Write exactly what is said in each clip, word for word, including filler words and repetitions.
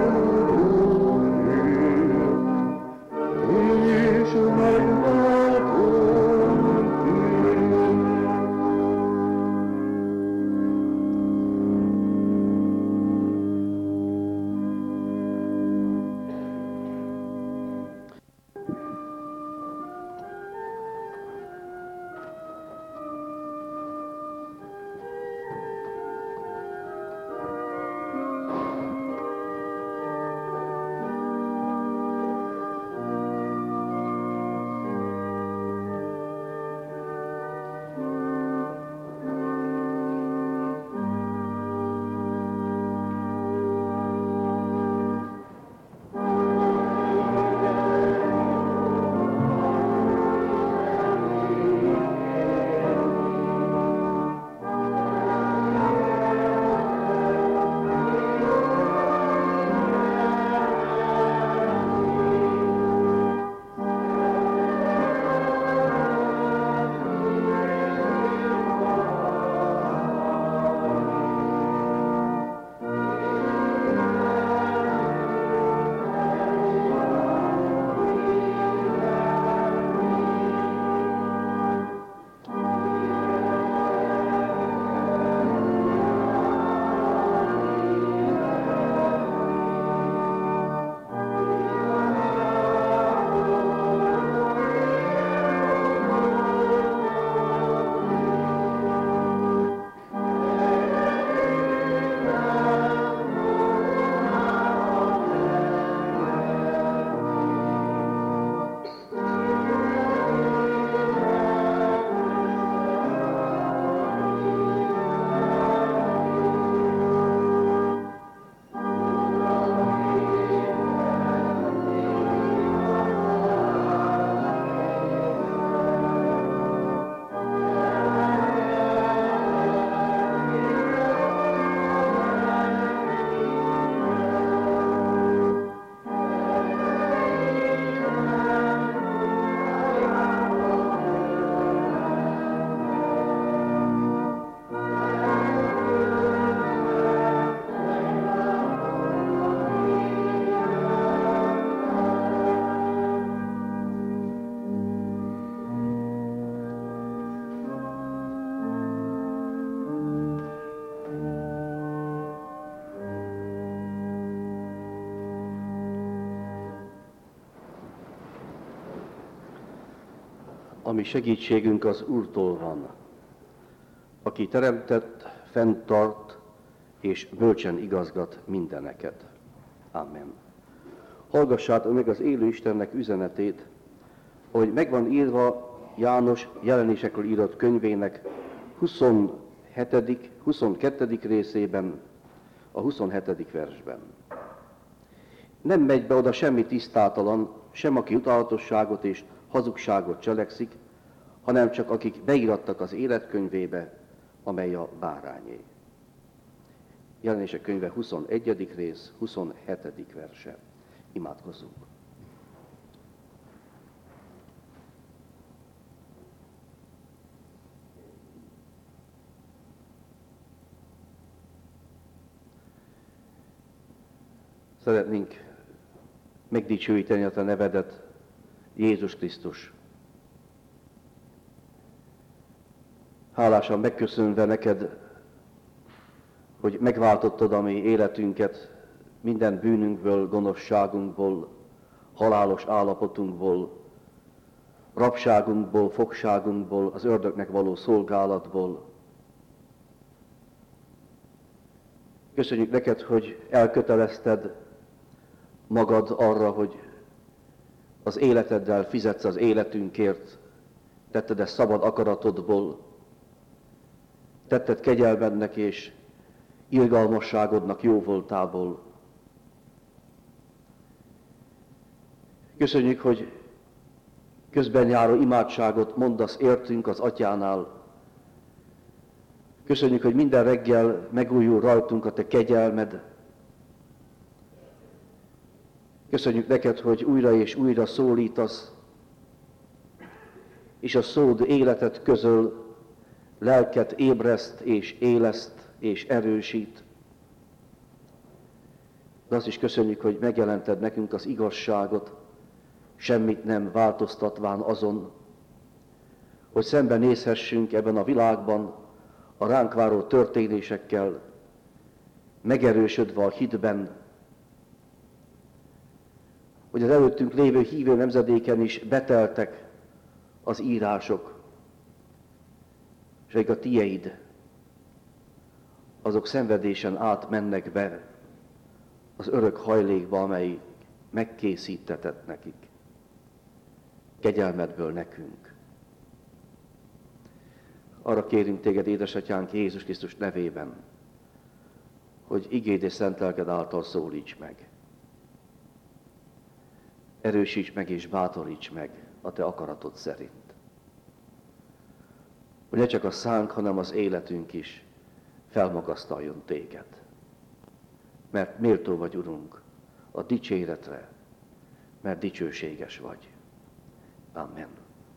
A mi segítségünk az Úrtól van, aki teremtett, fenntart és bölcsen igazgat mindeneket. Amen. Hallgassátok meg az élő Istennek üzenetét, hogy megvan írva János jelenésekről írott könyvének huszonhetedik, huszonkettedik részében, a huszonhetedik versben. Nem megy be oda semmi tisztátalan, sem aki utálatosságot és hazugságot cselekszik, hanem csak akik beirattak az életkönyvébe, amely a bárányé. Jelenések könyve huszonegyedik rész, huszonhetedik verse. Imádkozzunk. Szeretnénk megdicsőíteni a te nevedet, Jézus Krisztus. Hálásan megköszönve neked, hogy megváltottad a mi életünket minden bűnünkből, gonoszságunkból, halálos állapotunkból, rabságunkból, fogságunkból, az ördögnek való szolgálatból. Köszönjük neked, hogy elkötelezted magad arra, hogy az életeddel fizetsz az életünkért, tetted ezt szabad akaratodból, tetted kegyelmednek és irgalmasságodnak jóvoltából. Köszönjük, hogy közben járó imádságot mondasz értünk az Atyánál. Köszönjük, hogy minden reggel megújul rajtunk a te kegyelmed. Köszönjük neked, hogy újra és újra szólítasz, és a szód életet közöl, lelket ébreszt és éleszt és erősít. De azt is köszönjük, hogy megjelented nekünk az igazságot, semmit nem változtatván azon, hogy szembenézhessünk ebben a világban a ránk váró történésekkel, megerősödve a hitben, hogy az előttünk lévő hívő nemzedéken is beteltek az írások, és hogy a tieid, azok szenvedésen átmennek be az örök hajlékba, amely megkészítetett nekik, kegyelmedből nekünk. Arra kérünk téged, édesatyánk, Jézus Krisztus nevében, hogy igéd és szent lelked által szólíts meg. Erősíts meg és bátoríts meg a te akaratod szerint. Hogy ne csak a szánk, hanem az életünk is felmagasztaljon téged. Mert méltó vagy, Urunk, a dicséretre, mert dicsőséges vagy. Amen.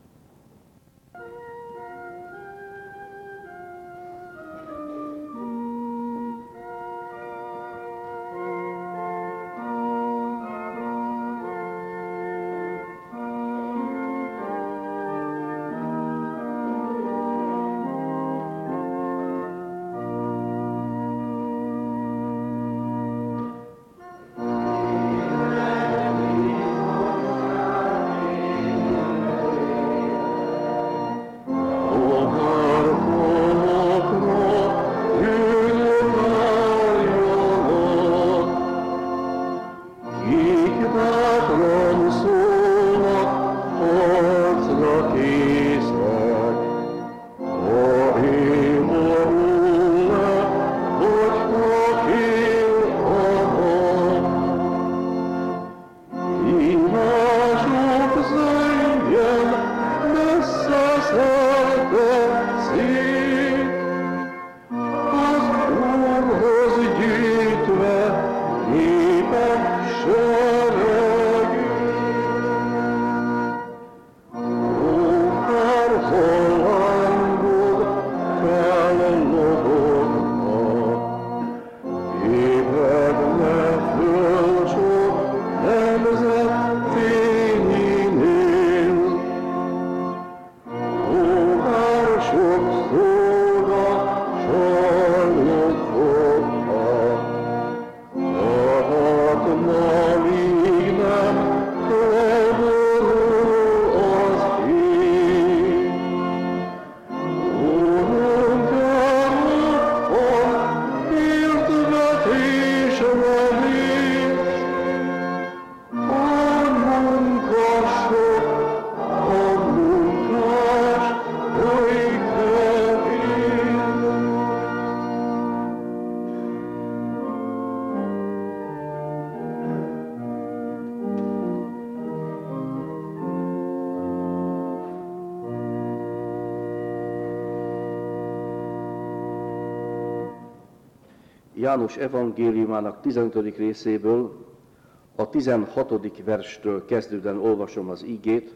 János evangéliumának tizenötödik részéből, a tizenhatodik verstől kezdődően olvasom az ígét,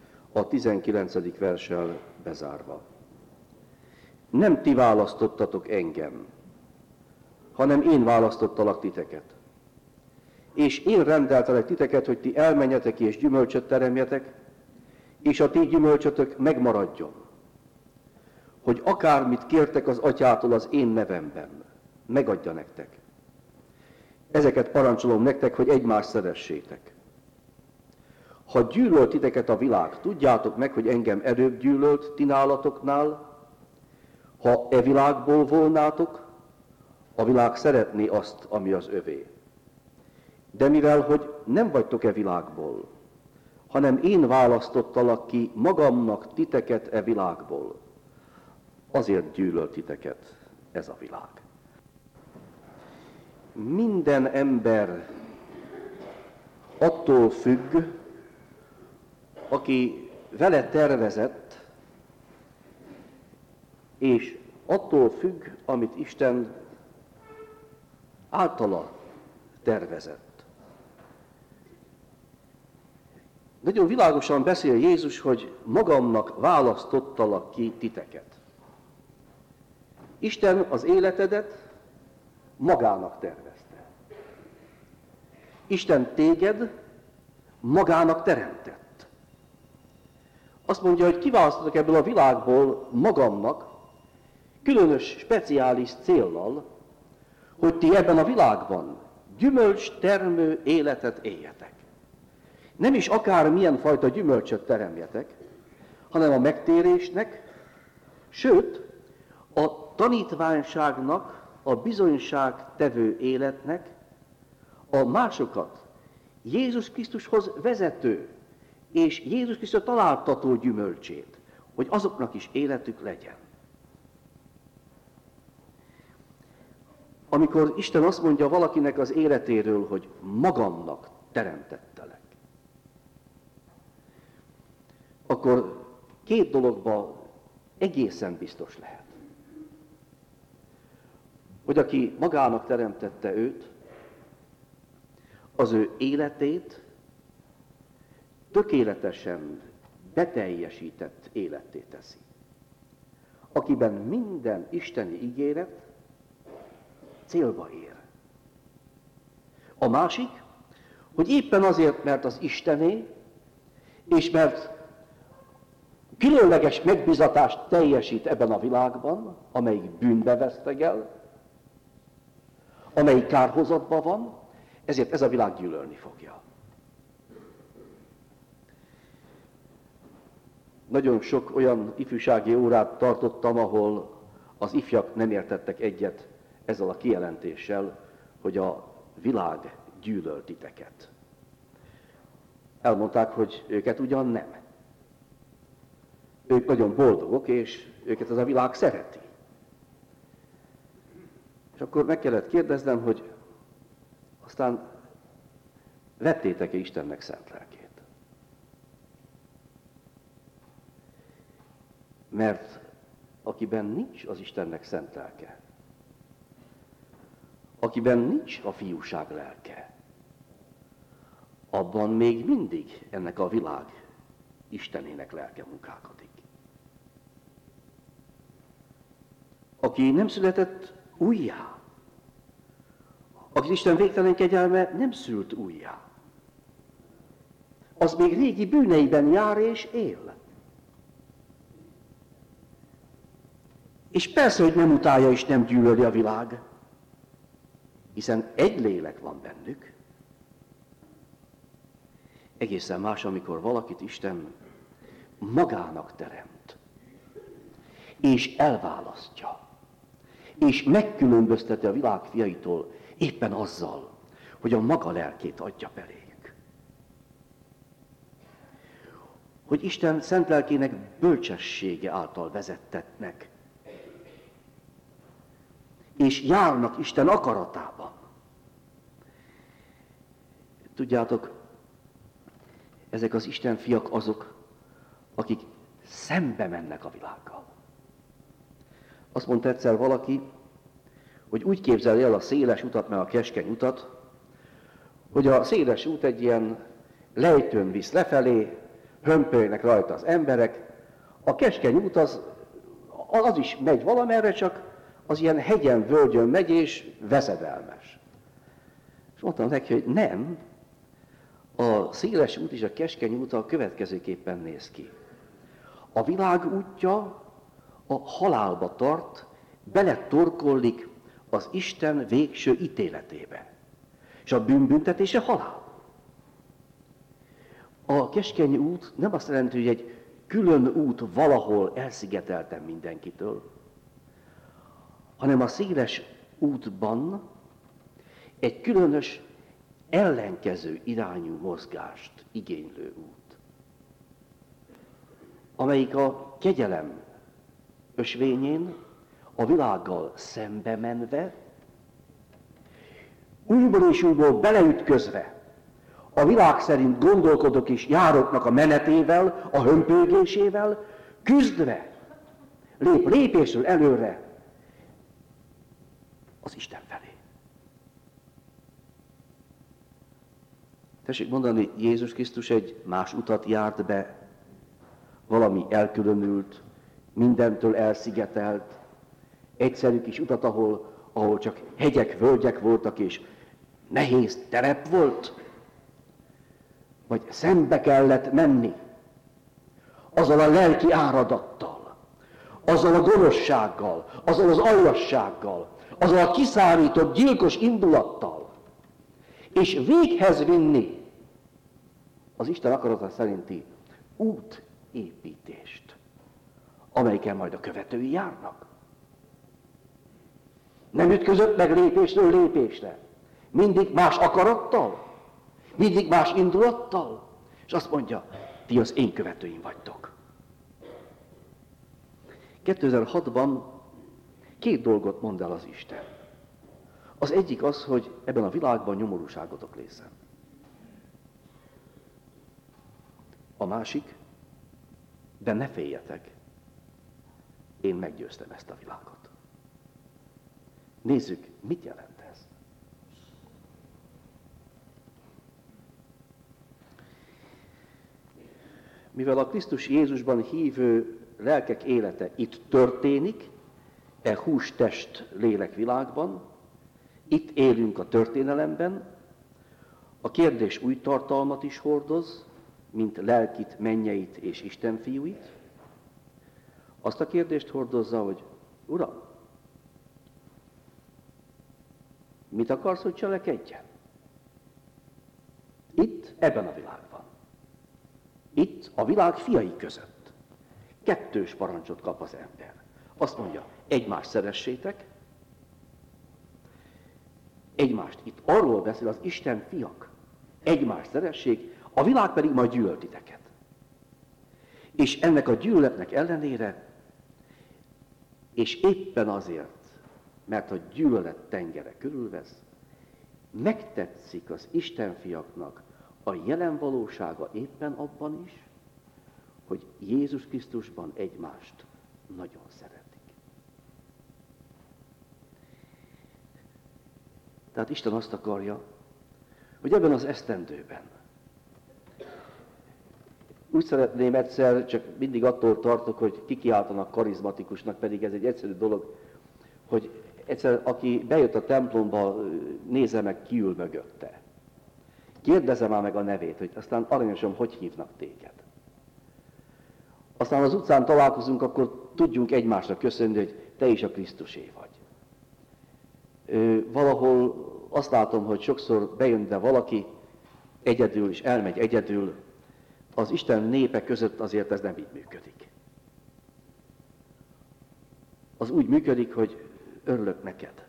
a tizenkilencedik verssel bezárva. Nem ti választottatok engem, hanem én választottalak titeket. És én rendeltelek titeket, hogy ti elmenjetek és gyümölcsöt teremjetek, és a ti gyümölcsötök megmaradjon. Hogy akármit kértek az atyától az én nevemben, megadja nektek. Ezeket parancsolom nektek, hogy egymást szeressétek. Ha gyűlölt titeket a világ, tudjátok meg, hogy engem előbb gyűlölt ti nálatoknál. Ha e világból volnátok, a világ szeretné azt, ami az övé. De mivel, hogy nem vagytok e világból, hanem én választottalak ki magamnak titeket e világból, azért gyűlölt titeket ez a világ. Minden ember attól függ, aki vele tervezett, és attól függ, amit Isten általa tervezett. Nagyon világosan beszél Jézus, hogy magamnak választottalak ki titeket. Isten az életedet magának tervezte. Isten téged magának teremtett. Azt mondja, hogy kiválasztottak ebből a világból magamnak, különös, speciális céllal, hogy ti ebben a világban gyümölcs termő életet éljetek. Nem is akármilyen fajta gyümölcsöt teremjetek, hanem a megtérésnek, sőt, a tanítványságnak, a bizonyságtevő életnek, a másokat Jézus Krisztushoz vezető és Jézus Krisztus találtató gyümölcsét, hogy azoknak is életük legyen. Amikor Isten azt mondja valakinek az életéről, hogy magamnak teremtettelek, akkor két dologban egészen biztos lehet. Hogy aki magának teremtette őt, az ő életét tökéletesen beteljesített életté teszi. Akiben minden isteni ígéret célba ér. A másik, hogy éppen azért, mert az Istené, és mert különleges megbizatást teljesít ebben a világban, amelyik bűnbe vesztegel, amelyik kárhozatban van, ezért ez a világ gyűlölni fogja. Nagyon sok olyan ifjúsági órát tartottam, ahol az ifjak nem értettek egyet ezzel a kijelentéssel, hogy a világ gyűlöl titeket. Elmondták, hogy őket ugyan nem. Ők nagyon boldogok, és őket ez a világ szereti. És akkor meg kellett kérdeznem, hogy aztán vettétek-e Istennek szent lelkét? Mert akiben nincs az Istennek szent lelke, akiben nincs a fiúság lelke, abban még mindig ennek a világ Istenének lelke munkálkodik. Aki nem született újjá, akit Isten végtelen kegyelme nem szült újjá, az még régi bűneiben jár és él. És persze, hogy nem utálja és nem gyűlöli a világ, hiszen egy lélek van bennük. Egészen más, amikor valakit Isten magának teremt, és elválasztja, és megkülönbözteti a világ fiaitól éppen azzal, hogy a maga lelkét adja beléjük. Hogy Isten szent lelkének bölcsessége által vezettetnek, és járnak Isten akaratában. Tudjátok, ezek az Isten fiak azok, akik szembe mennek a világgal. Azt mondta egyszer valaki, hogy úgy képzelje el a széles utat, meg a keskeny utat, hogy a széles út egy ilyen lejtőn visz lefelé, hömpölynek rajta az emberek, a keskeny út az, az is megy valamerre, csak az ilyen hegyen, völgyön megy, és veszedelmes. És mondtam neki, hogy nem, a széles út és a keskeny út a következőképpen néz ki. A világ útja a halálba tart, beletorkollik az Isten végső ítéletébe. És a bűnbüntetése halál. A keskeny út nem azt jelenti, hogy egy külön út valahol elszigetelten mindenkitől, hanem a széles útban egy különös, ellenkező irányú mozgást igénylő út, amelyik a kegyelem ösvényén, a világgal szembe menve, újból és újból beleütközve, a világ szerint gondolkodok és jároknak a menetével, a hömpölygésével, küzdve, lép lépésről előre az Isten felé. Tessék mondani, Jézus Krisztus egy más utat járt be, valami elkülönült, mindentől elszigetelt, egyszerű kis utat, ahol, ahol csak hegyek, völgyek voltak, és nehéz terep volt, vagy szembe kellett menni azzal a lelki áradattal, azzal a gonoszsággal, azzal az aljassággal, azzal a kiszámított gyilkos indulattal, és véghez vinni az Isten akarata szerinti útépítést, amelyiken majd a követői járnak. Nem ütközött meg lépésről lépésre, mindig más akarattal, mindig más indulattal, és azt mondja, ti az én követőim vagytok. kétezer-hatban két dolgot mond el az Isten. Az egyik az, hogy ebben a világban nyomorúságotok lészen. A másik, de ne féljetek, én meggyőztem ezt a világot. Nézzük, mit jelent ez. Mivel a Krisztus Jézusban hívő lelkek élete itt történik, e hús-test lélek világban, itt élünk a történelemben, a kérdés új tartalmat is hordoz, mint lelkit, mennyeit és Isten fiúit. Azt a kérdést hordozza, hogy Uram, mit akarsz, hogy cselekedjen? Itt, ebben a világban. Itt, a világ fiai között. Kettős parancsot kap az ember. Azt mondja, egymást szeressétek, egymást, itt arról beszél az Isten fiak, egymást szeressék, a világ pedig majd gyűlöl titeket. És ennek a gyűlöletnek ellenére, és éppen azért, mert a gyűlölet tengere körülvesz, megtetszik az Isten fiaknak a jelen valósága éppen abban is, hogy Jézus Krisztusban egymást nagyon szeretik. Tehát Isten azt akarja, hogy ebben az esztendőben, úgy szeretném egyszer, csak mindig attól tartok, hogy kikiáltanak karizmatikusnak, pedig ez egy egyszerű dolog, hogy egyszer, aki bejött a templomba, nézze meg, ki ül mögötte. Kérdezze már meg a nevét, hogy aztán aranyosan, hogy hívnak téged. Aztán az utcán találkozunk, akkor tudjunk egymásra köszönni, hogy te is a Krisztusé vagy. Ö, valahol azt látom, hogy sokszor bejön be valaki egyedül, és elmegy egyedül. Az Isten népe között azért ez nem így működik. Az úgy működik, hogy örülök neked.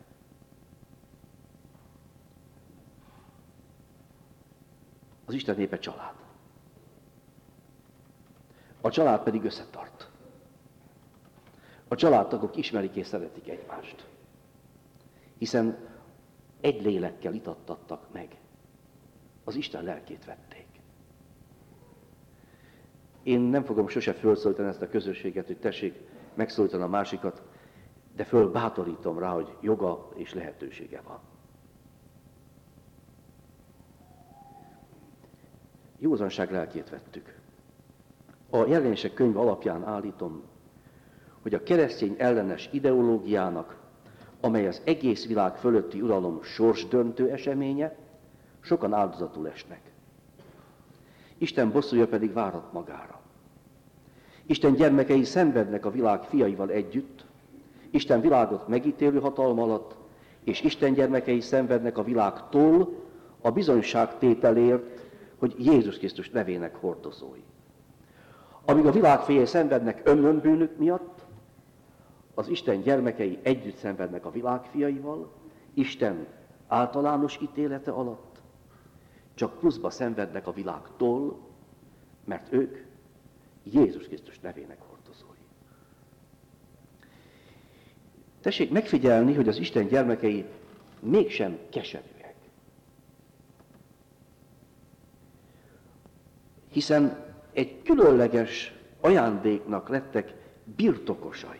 Az Isten népe család. A család pedig összetart. A családtagok ismerik és szeretik egymást. Hiszen egy lélekkel itattattak meg. Az Isten lelkét vették. Én nem fogom sose fölszólítani ezt a közösséget, hogy tessék megszólítani a másikat, de fölbátorítom rá, hogy joga és lehetősége van. Józanság lelkét vettük. A Jelenések könyve alapján állítom, hogy a keresztény ellenes ideológiának, amely az egész világ fölötti uralom sorsdöntő eseménye, sokan áldozatul esnek. Isten bosszúja pedig várat magára. Isten gyermekei szenvednek a világ fiaival együtt, Isten világot megítélő hatalma alatt, és Isten gyermekei szenvednek a világtól a bizonyságtételért, hogy Jézus Krisztus nevének hordozói. Amíg a világ fiai szenvednek ömlönbűnük miatt, az Isten gyermekei együtt szenvednek a világ fiaival, Isten általános ítélete alatt, csak pluszba szenvednek a világtól, mert ők Jézus Krisztus nevének hordozói. Tessék megfigyelni, hogy az Isten gyermekei mégsem keserűek. Hiszen egy különleges ajándéknak lettek birtokosai.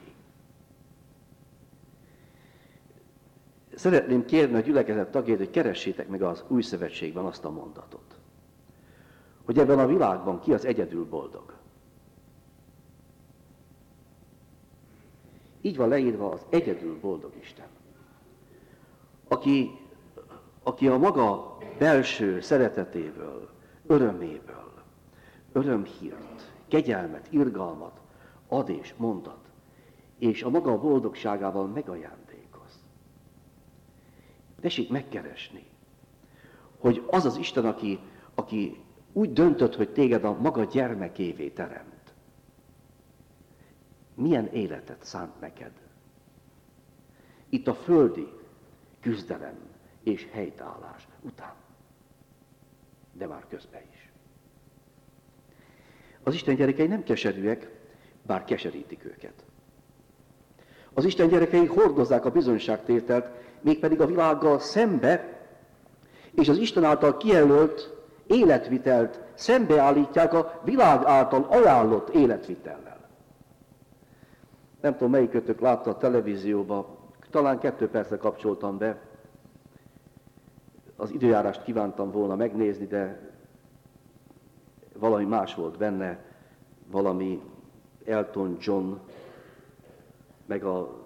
Szeretném kérni a gyülekezet tagjait, hogy keressétek meg az Új Szövetségben azt a mondatot, hogy ebben a világban ki az egyedül boldog. Így van leírva az egyedül boldog Isten, aki aki a maga belső szeretetéből, öröméből, örömhírt, kegyelmet, irgalmat ad és mondat, és a maga boldogságával megajándékoz. Tessék megkeresni, hogy az az Isten, aki, aki úgy döntött, hogy téged a maga gyermekévé teremt, milyen életet szánt neked. Itt a földi küzdelem és helytállás után, de már közben is. Az Isten gyerekei nem keserűek, bár keserítik őket. Az Isten gyerekei hordozzák a bizonyságtételt, mégpedig a világgal szembe, és az Isten által kijelölt életvitelt szembeállítják a világ által ajánlott életvitellel. Nem tudom, melyikötök látta a televízióban, talán kettő percre kapcsoltam be, az időjárást kívántam volna megnézni, de valami más volt benne, valami Elton John, meg a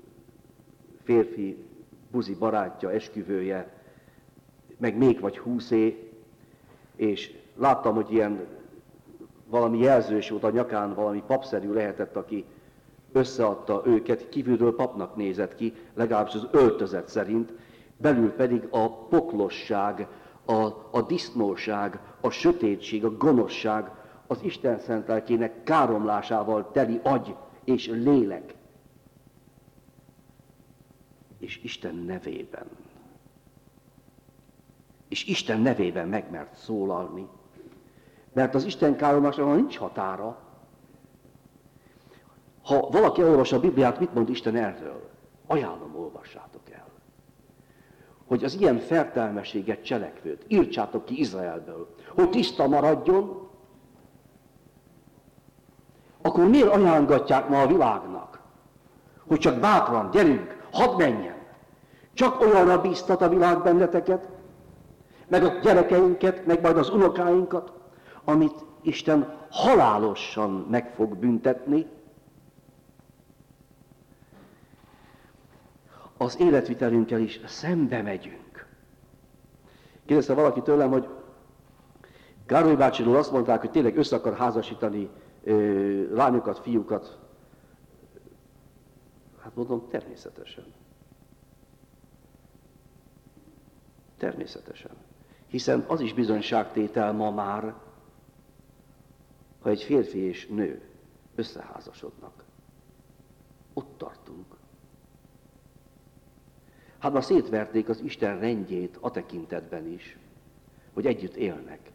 férfi buzi barátja, esküvője, meg még vagy húszé, és láttam, hogy ilyen valami jelzős volt a nyakán, valami papszerű lehetett, aki összeadta őket, kívülről papnak nézett ki, legalábbis az öltözet szerint, belül pedig a poklosság, a, a disznóság, a sötétség, a gonoszság, az Isten szent lelkének káromlásával teli agy és lélek. És Isten nevében. És Isten nevében megmert szólalni, mert az Isten káromlásának nincs határa. Ha valaki elolvassa a Bibliát, mit mond Isten erről? Ajánlom, olvassátok el. Hogy az ilyen fertelmeséget cselekvőt írtsátok ki Izraelből, hogy tiszta maradjon, akkor miért ajánlgatják ma a világnak, hogy csak bátran, gyerünk, hadd menjen. Csak olyanra bíztat a világ benneteket, meg a gyerekeinket, meg majd az unokáinkat, amit Isten halálosan meg fog büntetni. Az életvitelünkkel is szembe megyünk. Kérdezte valaki tőlem, hogy Károly bácsiról azt mondták, hogy tényleg össze akar házasítani ö, lányokat, fiúkat. Hát mondom, természetesen. Természetesen. Hiszen az is bizonyságtétel ma már, ha egy férfi és nő összeházasodnak. Ott tartunk. Hát ma szétverték az Isten rendjét a tekintetben is, hogy együtt élnek.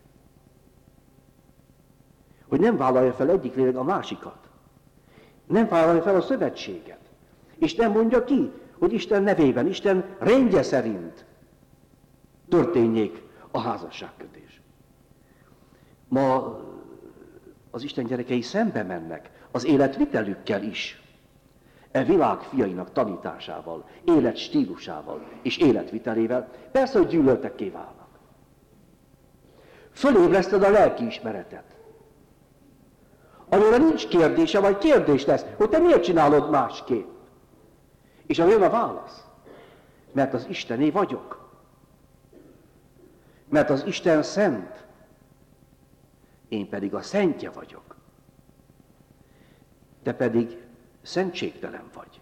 Hogy nem vállalja fel egyik lélek a másikat. Nem vállalja fel a szövetséget. És nem mondja ki, hogy Isten nevében, Isten rendje szerint történjék a házasságkötés. Ma az Isten gyerekei szembe mennek az életvitelükkel is. E világ fiainak tanításával, életstílusával és életvitelével, persze, hogy gyűlöltekké válnak. Fölébreszted a lelkiismeretet. Amire nincs kérdése, vagy kérdés lesz, hogy te miért csinálod másképp. És jön a válasz. Mert az Istené vagyok. Mert az Isten szent. Én pedig a szentje vagyok. Te pedig szentségtelen vagy.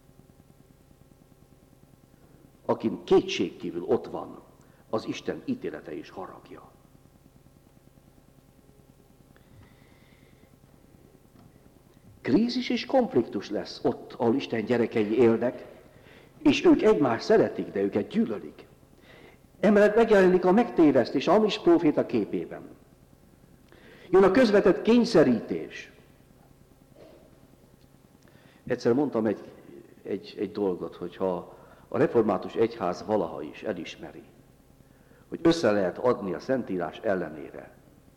Akin kétségkívül ott van az Isten ítélete és haragja. Krízis és konfliktus lesz ott, ahol Isten gyerekei élnek, és ők egymást szeretik, de őket gyűlölik. Emellett megjelenik a megtévesztés a hamis próféta képében. Jön a közvetett kényszerítés. Egyszer mondtam egy, egy, egy dolgot, hogyha a református egyház valaha is elismeri, hogy össze lehet adni a Szentírás ellenére.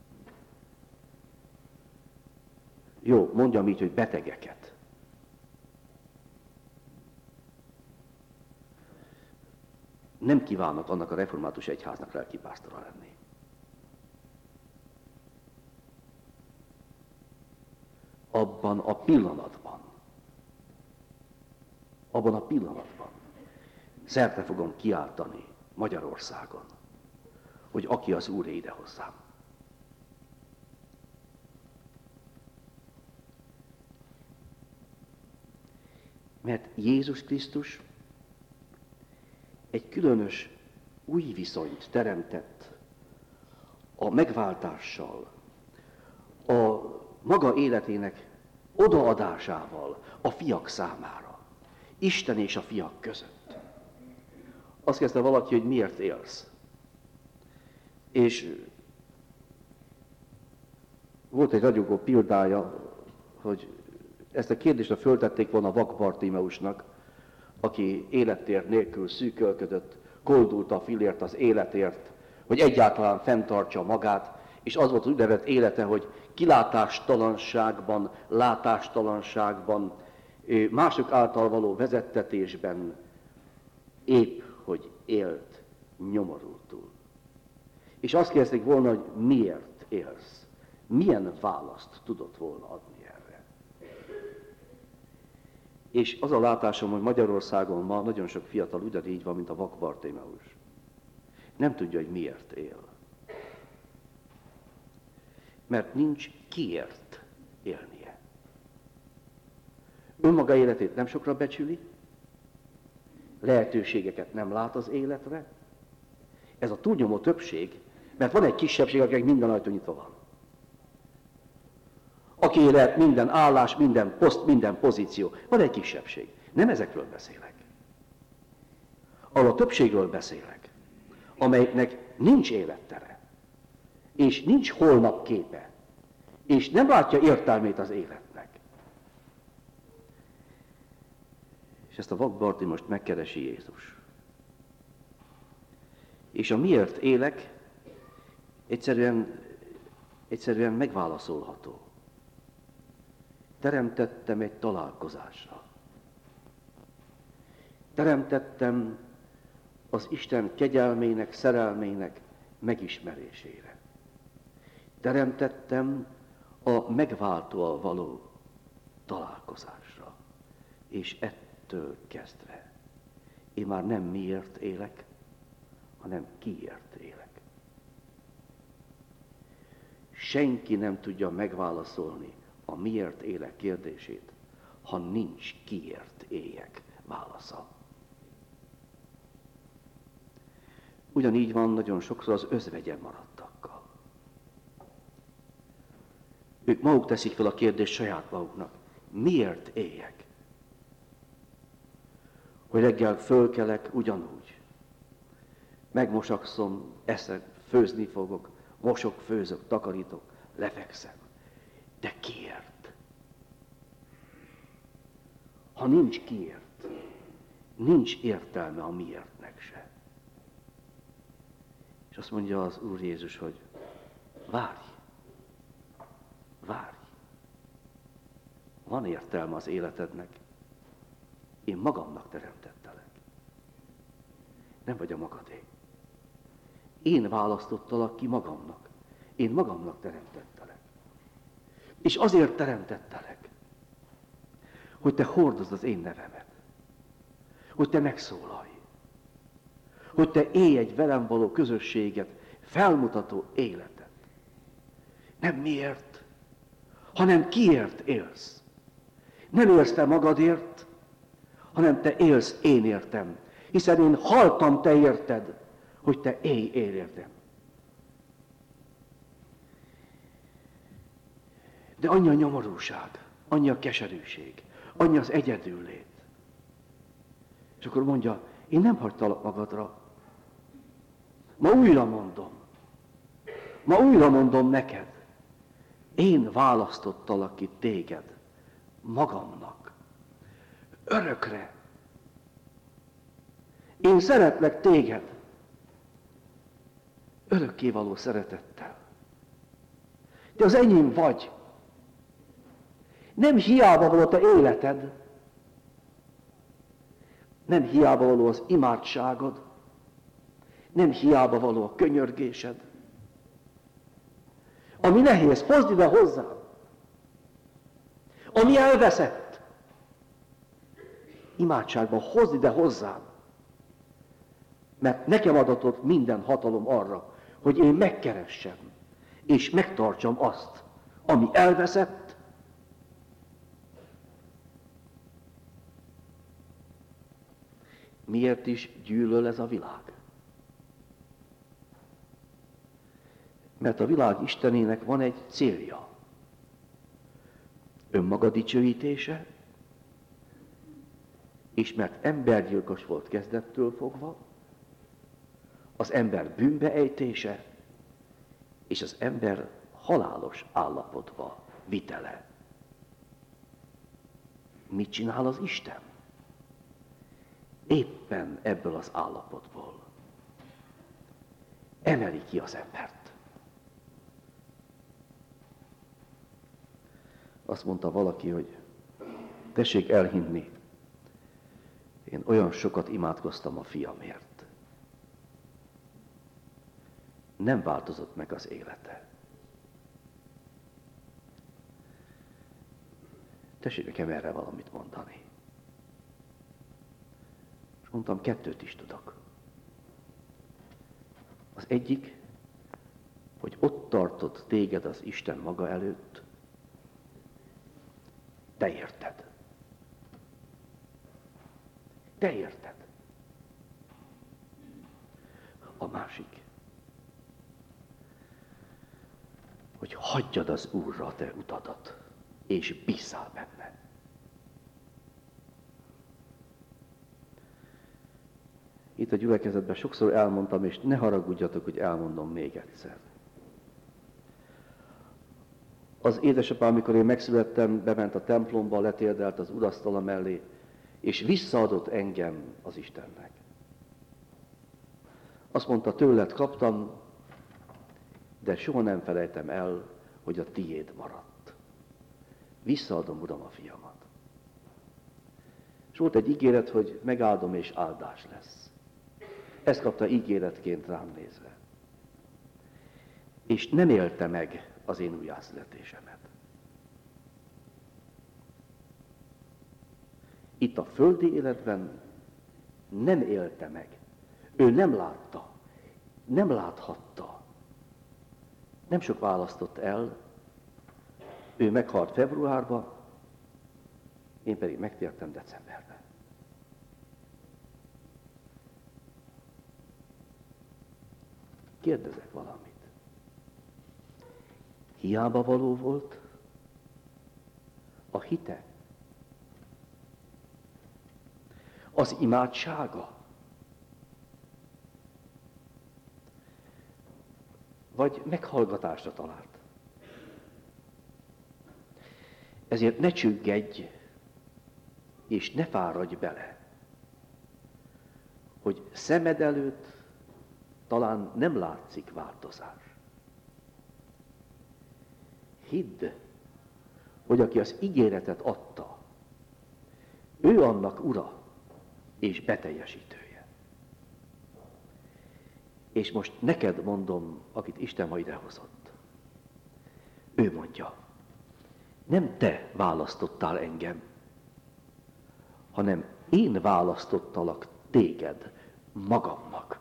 Jó, mondjam így, hogy betegeket. Nem kívánok annak a református egyháznak lelkipásztora lenni. Abban a pillanatban, abban a pillanatban szerte fogom kiáltani Magyarországon, hogy aki az Úré, ide hozzám. Mert Jézus Krisztus egy különös új viszonyt teremtett a megváltással, a maga életének odaadásával a fiak számára, Isten és a fiak között. Azt kezdte valaki, hogy miért élsz. És volt egy ragyogó példája, hogy ezt a kérdést föltették volna vak Bartimeusnak, aki élettér nélkül szűkölködött, koldult a filért az életért, hogy egyáltalán fenntartsa magát, és az volt az úgynevezett élete, hogy kilátástalanságban, látástalanságban, mások által való vezettetésben épp, hogy élt nyomorultul. És azt kérdezték volna, hogy miért élsz? Milyen választ tudott volna adni erre? És az a látásom, hogy Magyarországon ma nagyon sok fiatal ugyanígy van, mint a vak Bartimeus. Nem tudja, hogy miért él. Mert nincs kiért élnie. Önmaga életét nem sokra becsüli, lehetőségeket nem lát az életre. Ez a túlnyomó többség, mert van egy kisebbség, akinek minden ajtó nyitva van. Aki lehet minden állás, minden poszt, minden pozíció. Van egy kisebbség. Nem ezekről beszélek. Arról a többségről beszélek, amelyiknek nincs élettere, és nincs holnap képe, és nem látja értelmét az életnek. És ezt a vak Bartimeust megkeresi Jézus. És a miért élek egyszerűen, egyszerűen megválaszolható. Teremtettem egy találkozásra. Teremtettem az Isten kegyelmének, szerelmének megismerésére. Teremtettem a megváltóval való találkozásra. És ettől kezdve én már nem miért élek, hanem kiért élek. Senki nem tudja megválaszolni a miért élek kérdését, ha nincs kiért éljek válasza. Ugyanígy van nagyon sokszor az özvegyen maradtakkal. Ők maguk teszik fel a kérdést saját maguknak. Miért éljek? Hogy reggel fölkelek ugyanúgy. Megmosakszom, eszek, főzni fogok, mosok, főzök, takarítok, lefekszem. De kiért? Ha nincs kiért, nincs értelme a miértnek se. És azt mondja az Úr Jézus, hogy várj, várj. Van értelme az életednek. Én magamnak teremtettelek. Nem vagy a magadé. Én választottalak ki magamnak. Én magamnak teremtettelek. És azért teremtettelek, hogy te hordozd az én nevemet. Hogy te megszólalj. Hogy te élj egy velem való közösséget, felmutató életet. Nem miért, hanem kiért élsz. Nem élsz te magadért, hanem te élsz én értem. Hiszen én haltam te érted, hogy te élj én értem. De annyi a nyomorúság, annyi a keserűség, annyi az egyedüllét. És akkor mondja, én nem hagytalak magadra. Ma újra mondom. Ma újra mondom neked. Én választottalak ki téged magamnak. Örökre. Én szeretlek téged. Örökkévaló szeretettel. Te az enyém vagy. Nem hiába való te életed. Nem hiába való az imádságod. Nem hiába való a könyörgésed. Ami nehéz, hozd ide hozzám. Ami elveszett. Imádságban hozd ide hozzám. Mert nekem adatott minden hatalom arra, hogy én megkeressem, és megtartsam azt, ami elveszett. Miért is gyűlöl ez a világ? Mert a világ Istenének van egy célja. Önmaga dicsőítése, és mert embergyilkos volt kezdettől fogva, az ember bűnbe ejtése, és az ember halálos állapotba vitele. Mit csinál az Isten? Éppen ebből az állapotból emeli ki az embert. Azt mondta valaki, hogy tessék elhinni, én olyan sokat imádkoztam a fiamért. Nem változott meg az élete. Tessék nekem erre valamit mondani. És mondtam, kettőt is tudok. Az egyik, hogy ott tartott téged az Isten maga előtt, te érted. Te érted. A másik, hogy hagyjad az Úrra a te utadat, és bízzál benne. Itt a gyülekezetben sokszor elmondtam, és ne haragudjatok, hogy elmondom még egyszer. Az édesapám, amikor én megszülettem, bement a templomba, letérdelt az urasztala mellé, és visszaadott engem az Istennek. Azt mondta, tőled kaptam, de soha nem felejtem el, hogy a tiéd maradt. Visszaadom, Uram, a fiamat. És volt egy ígéret, hogy megáldom és áldás lesz. Ezt kapta ígéretként rám nézve. És nem élte meg az én újjászületésemet. Itt a földi életben nem élte meg. Ő nem látta, nem láthatta. Nem sok választott el. Ő meghalt februárban, én pedig megtértem decemberben. Kérdezek valamit. Hiába való volt a hite, az imádsága, vagy meghallgatásra talált. Ezért ne csüggedj, és ne fáradj bele, hogy szemed előtt talán nem látszik változás. Hidd, hogy aki az ígéretet adta, ő annak ura és beteljesítője. És most neked mondom, akit Isten ma idehozott. Ő mondja, nem te választottál engem, hanem én választottalak téged magamnak.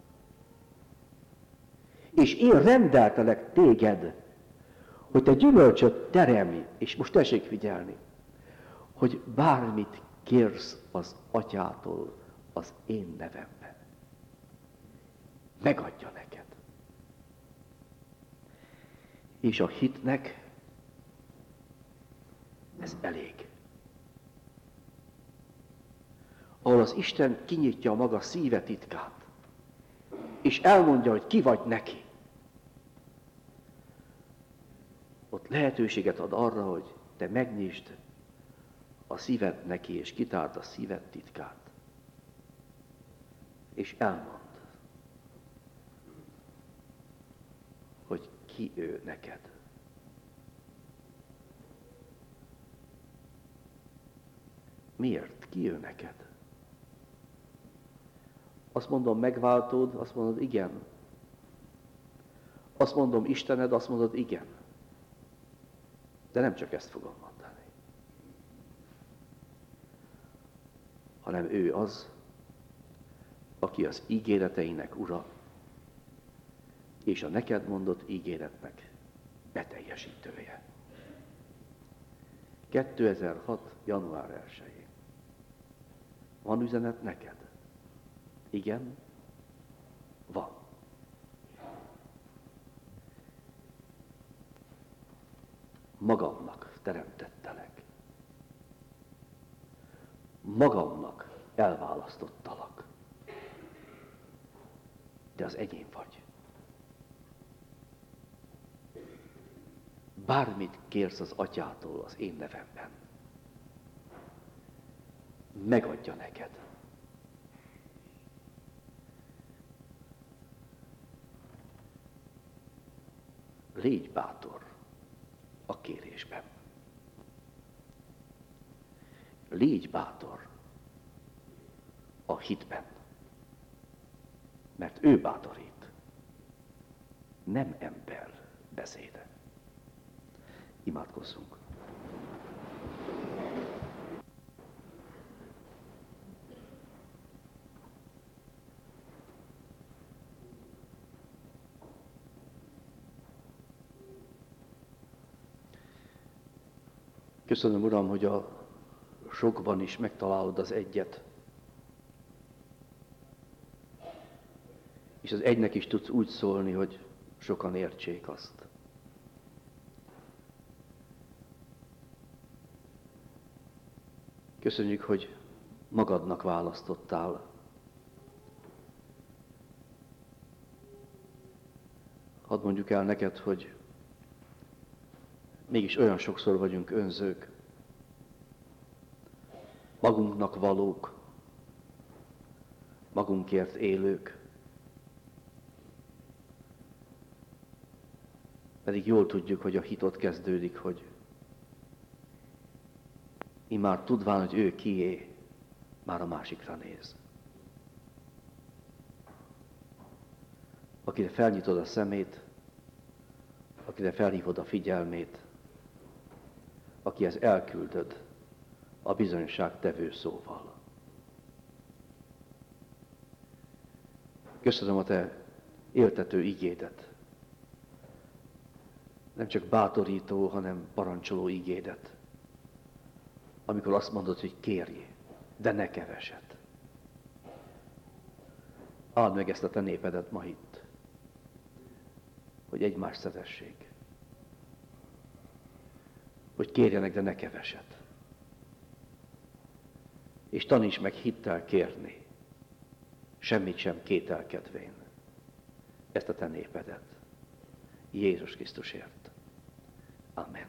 És én rendeltelek téged, hogy te gyümölcsöt teremj, és most tessék figyelni, hogy bármit kérsz az atyától az én nevemben, megadja neked. És a hitnek ez elég. Ahol az Isten kinyitja a maga szíve titkát, és elmondja, hogy ki vagy neki, ott lehetőséget ad arra, hogy te megnyisd a szíved neki, és kitárd a szíved titkát. És elmond, hogy ki ő neked. Miért? Ki ő neked? Azt mondom, megváltód, azt mondod, igen. Azt mondom, Istened, azt mondod, igen. De nem csak ezt fogom mondani. Hanem ő az, aki az ígéreteinek ura, és a neked mondott ígéretnek beteljesítője. kétezer-hat. január elsején. Van üzenet neked? Igen? Van. Magamnak teremtettelek. Magamnak elválasztottalak. De az enyém vagy. Bármit kérsz az atyától az én nevemben, megadja neked. Légy bátor a kérésben. Légy bátor a hitben, mert ő bátorít, nem ember beszéde. Imádkozzunk. Köszönöm, Uram, hogy a sokban is megtalálod az egyet. És az egynek is tudsz úgy szólni, hogy sokan értsék azt. Köszönjük, hogy magadnak választottál. Hadd mondjuk el neked, hogy mégis olyan sokszor vagyunk önzők, magunknak valók, magunkért élők, pedig jól tudjuk, hogy a hit ott kezdődik, hogy immár tudván, hogy ő kié, már a másikra néz. Akire felnyitod a szemét, akire felhívod a figyelmét, akihez elküldöd a bizonyságtevő szóval. Köszönöm a te éltető igédet. Nem csak bátorító, hanem parancsoló igédet. Amikor azt mondod, hogy kérj, de ne keveset. Áld meg ezt a te népedet ma itt, hogy egymást szeressék. Hogy kérjenek, de ne keveset. És taníts meg hittel kérni, semmit sem kételkedvén. Ezt a te népedet. Jézus Krisztusért. Amen.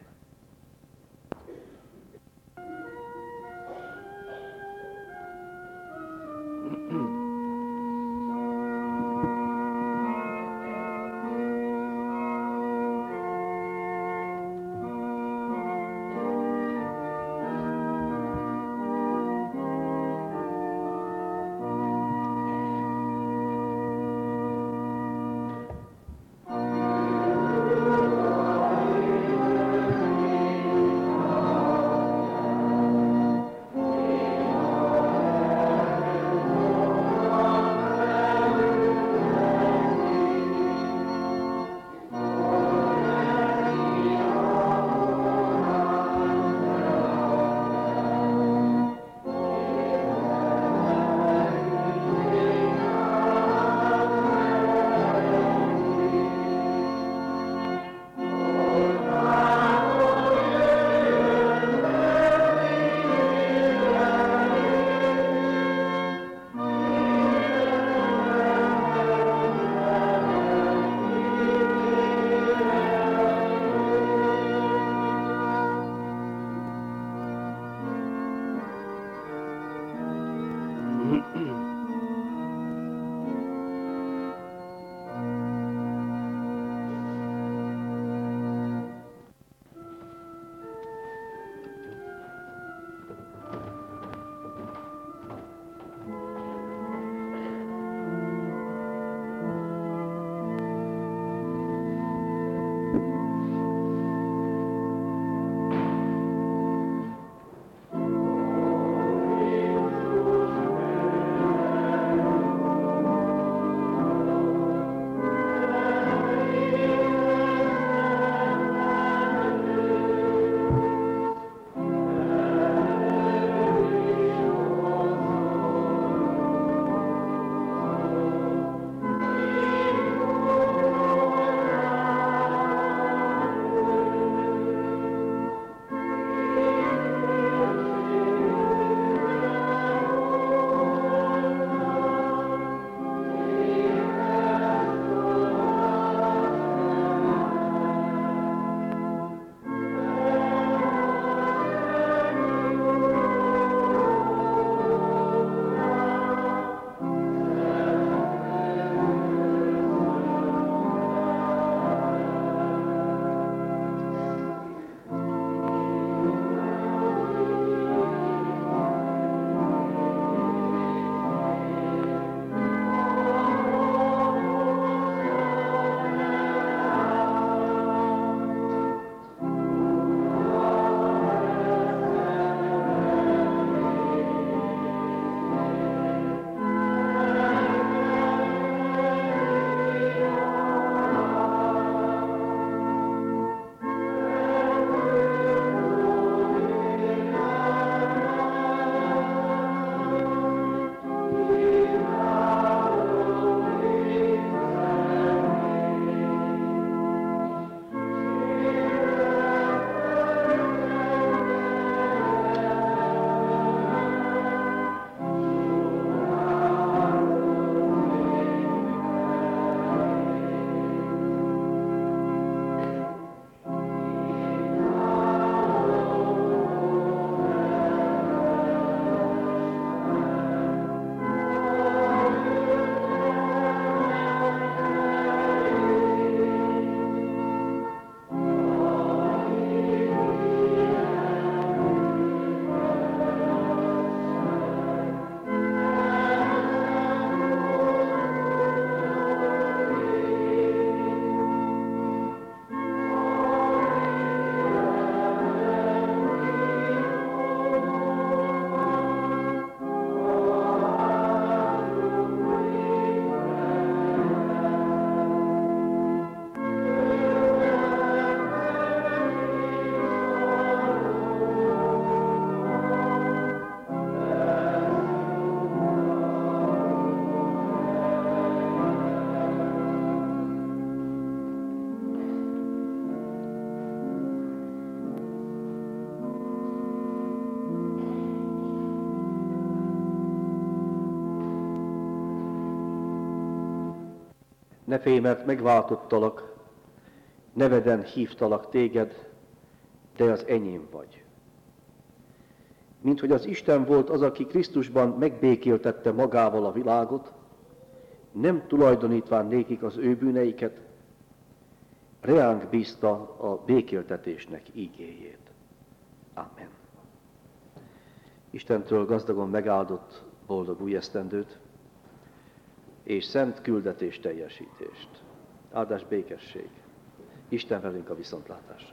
Ne félj, mert megváltottalak, neveden hívtalak téged, de az enyém vagy. Mint hogy az Isten volt az, aki Krisztusban megbékéltette magával a világot, nem tulajdonítván nékik az ő bűneiket, reánk bízta a békéltetésnek ígéjét. Amen. Istentől gazdagon megáldott boldog új esztendőt, és szent küldetés teljesítést. Áldás, békesség. Isten velünk a viszontlátásra.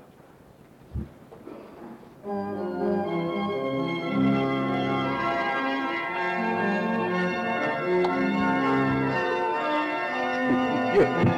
Yeah.